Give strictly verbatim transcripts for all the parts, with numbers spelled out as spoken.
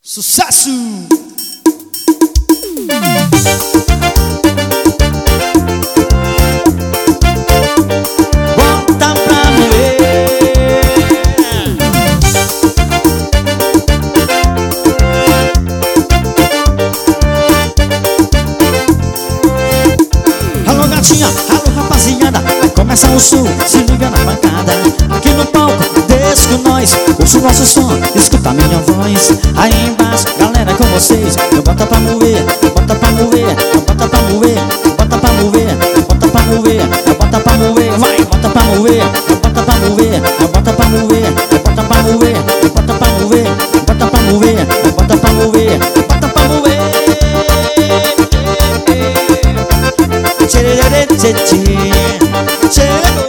Sucesso! Bota pra moer. Alô gatinha, alô rapaziada, vai começar o som, se liga na bancada. Aqui no palco, desce com nós, ouça o nosso som, escuta minha voz. Aí embaixo, galera com vocês, eu bota pra moer, eu bota pra moer, eu bota pra moer, eu bota pra moer, eu bota pra moer, eu bota pra moer, vai, bota pra moer, eu bota pra moer, eu bota pra moer, eu bota pra moer, eu bota pra moer, eu bota pra moer, eu bota pra moer, eu bota pra moer. Tchê, tchê, tchê,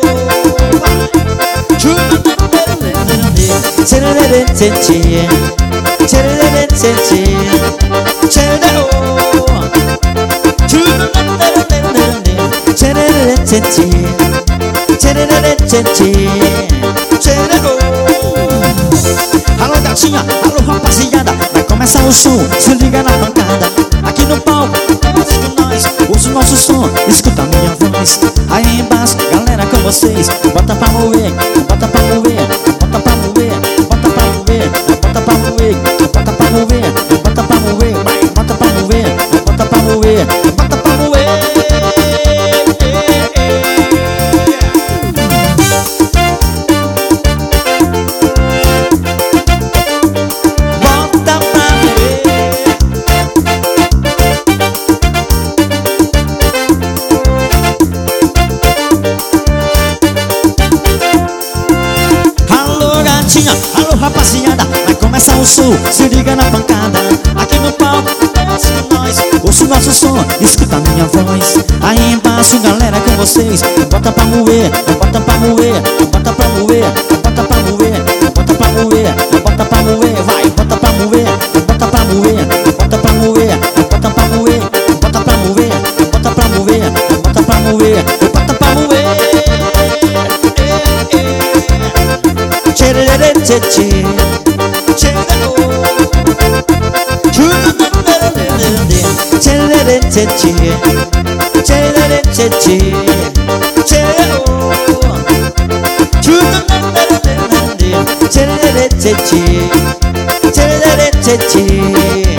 alô gatinha, alô rapaziada, vai começar o som, se liga na bancada. Aqui no palco, desce com nós, ouça o nosso som, escuta minha voz. Aí embaixo, galera com vocês, bota pra moer, bota pra moer, bota pra moer, bota pra moer, bota pra moer, bota pra moer, bota pra moer, vai, bota pra moer, bota pra moer, bota pra moer. Alô rapaziada, vai começar o som, se liga na bancada. Aqui no palco, desce com nós, ouça o nosso som, escuta a minha voz. Aí embaixo, galera com vocês, bota pra moer, bota pra moer, bota pra moer, bota pra moer, bota pra moer, bota pra moer, vai, bota pra moer, bota pra moer, bota pra moer, bota pra moer, bota pra moer, bota pra moer, bota pra moer, bota pra moer. Tchê, tchê, tchê, tchê, tchê, tchê, tchê, tchê, tchê, tchê, tchê, tchê, tchê, tchê, tchê, tchê, tchê, tchê, tchê, tchê,